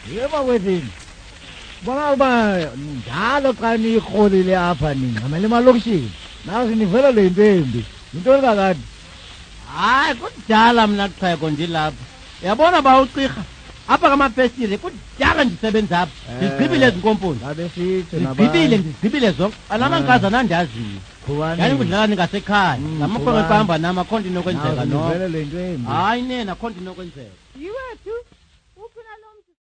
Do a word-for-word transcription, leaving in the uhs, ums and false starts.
Yebo wethini. Bona uba njalo xa nirholile apha nina ngamele emalokishini. Nazi nivela le ntombi. Into kakade. Hayi kudala mina Xhego ndilapha. Yabona ba uqirha apha kamafestile kudala ndisebenza apha. Ndigqibile ezinkomponi. Ngabe sithi naba. Ndigqibile ndigqibile zonke. Anamankazana andaziyo. Yani kudlala ningasekhaya. Ngamakhona kuhamba nama khonto inokwenzeka no. Nivela le ntombi. Hayi nena khonto inokwenzeka. Yiwethu